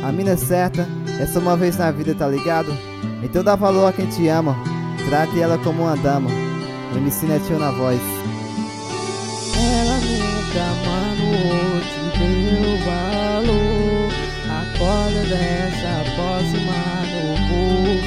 A mina é certa, é só uma vez na vida, tá ligado? Então dá valor a quem te ama, trate ela como uma dama. MC Netinho na voz. Ela nunca, mano, te deu valor. Acorda dessa posse, mano, por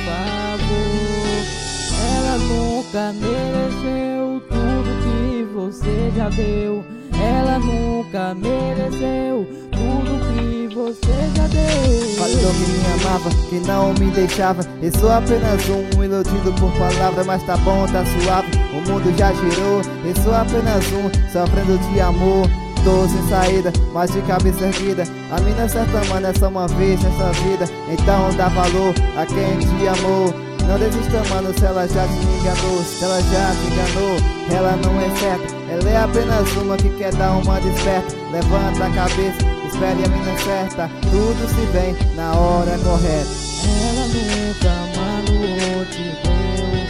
favor. Ela nunca mereceu tudo que você já deu. Ela nunca mereceu tudo que você já deu. Falou que me amava, que não me deixava. Eu sou apenas um iludido por palavras, mas tá bom, tá suave. O mundo já girou, eu sou apenas um sofrendo de amor. Tô sem saída, mas de cabeça erguida. A mina é certa, mano, é só uma vez nessa vida. Então dá valor a quem te amou. Não desista, mano, se ela já te enganou. Se ela já te enganou, ela não é certa. Ela é apenas uma que quer dar uma desperta. Levanta a cabeça, espere a mina certa. Tudo se vem na hora correta. Ela nunca, mano, te deu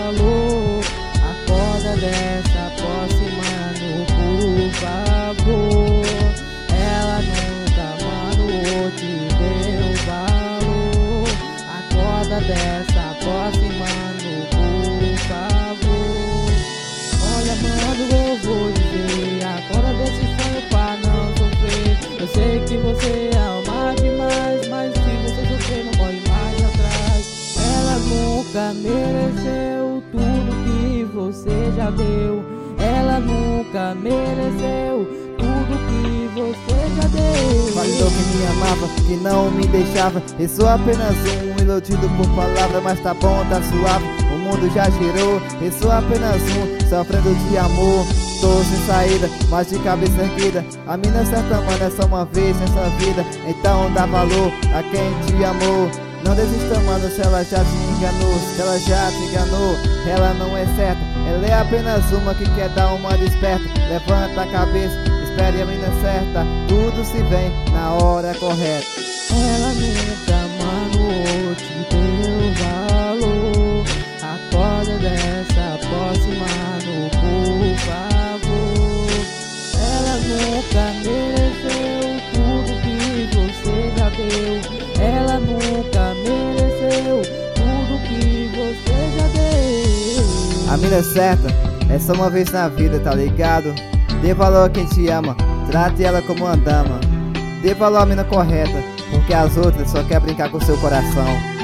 valor. Acorda dessa posse, mano, por favor. Ela nunca, mano, te deu valor. Acorda dessa posse, mano, por favor. Olha, mano, eu vou dizer, acorda desse sonho pra não sofrer. Eu sei que você ama demais, mas se você sofrer não corre mais atrás. Ela nunca mereceu tudo que você já deu. Ela nunca mereceu tudo que você já deu. Falou que me amava, que não me deixava. Eu sou apenas um iludido por palavras, mas tá bom, tá suave. O mundo já girou, eu sou apenas um sofrendo de amor. Tô sem saída, mas de cabeça erguida. A mina é certa, mano, é só uma vez nessa vida. Então dá valor a quem te amou. Não desista, mano, se ela já te enganou. Se ela já te enganou, ela não é certa. Ela é apenas uma que quer dar uma desperta. Levanta a cabeça, espere a mina certa. Tudo se vem na hora correta. Ela nunca, mano, te deu valor. Acorda dessa posse, mano, por favor. Ela nunca mereceu tudo que você já deu. Ela nunca mereceu tudo que você já deu. A mina é certa, é só uma vez na vida, tá ligado? Dê valor a quem te ama, trate ela como uma dama. Dê valor à mina correta, porque as outras só querem brincar com seu coração.